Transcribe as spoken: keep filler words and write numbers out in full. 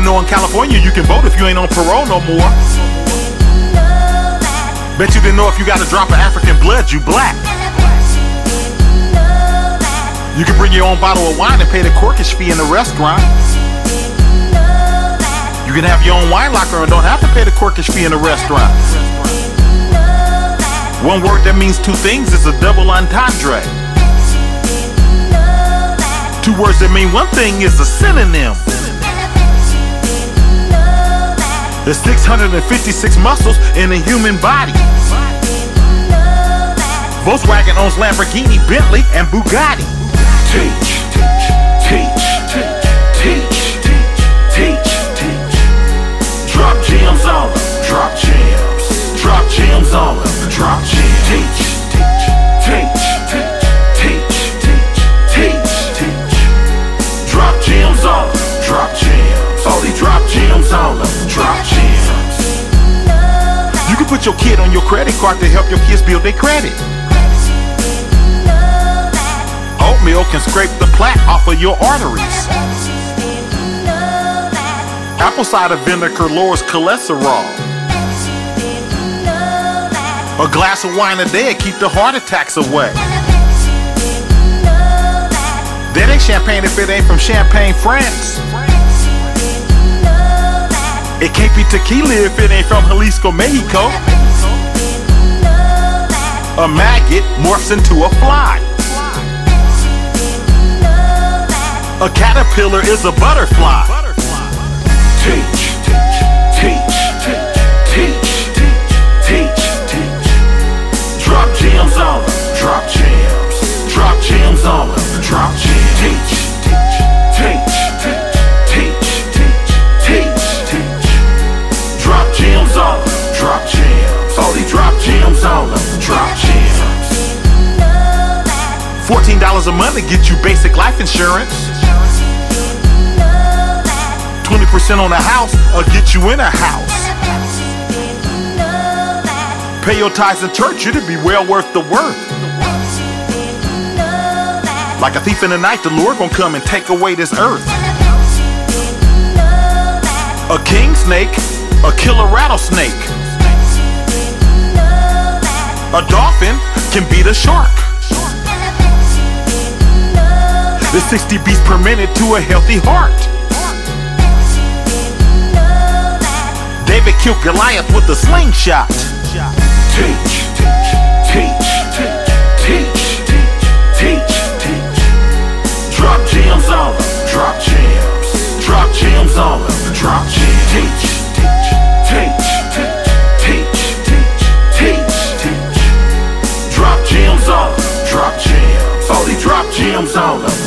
didn't know in California you can vote if you ain't on parole no more. Bet you didn't know if you got a drop of African blood, you black. You can bring your own bottle of wine and pay the corkage fee in the restaurant. You can have your own wine locker and don't have to pay the corkage fee in the restaurant. One word that means two things is a double entendre. Two words that mean one thing is a synonym. There's six hundred fifty-six muscles in a human body. Volkswagen owns Lamborghini, Bentley, and Bugatti. Teach, teach, teach, teach, teach, teach, teach, teach. Drop gems on them, drop gems. Drop gems on them, drop gems. Teach, teach, teach, teach, teach, teach, teach, teach. Drop gems on them, drop gems. Oh, they drop gems on them, drop gems. You can put your kid on your credit card to help your kids build their credit. Oatmeal can scrape the plaque off of your arteries. Apple cider vinegar lowers cholesterol. A glass of wine a day keep the heart attacks away. That ain't champagne if it ain't from Champagne, France. It can't be tequila if it ain't from Jalisco, Mexico. A maggot morphs into a fly. A caterpillar is a butterfly. Teach, teach, teach, teach, teach, teach, teach, teach. Drop gems on them, drop gems. Drop gems on them, drop gems. Teach, teach, teach, teach, teach, teach, teach, teach. Drop gems on them, drop gems. Oh, they drop gems on them, drop gems. fourteen dollars a month to get you basic life insurance. twenty percent on a house or get you in a house. Pay your tithes in church, it'll be well worth the worth. Like a thief in the night, the Lord gonna come and take away this earth. A king snake, a killer rattlesnake. A dolphin can beat a shark. There's sixty beats per minute to a healthy heart. David killed Goliath with a slingshot. Teach, teach, teach, teach, teach, teach, teach, teach. Drop gems on them, drop gems. Drop gems on them, drop gems. Teach, teach, teach, teach, teach, teach, teach, teach. Drop gems on them, drop gems. Oh, they drop gems on them,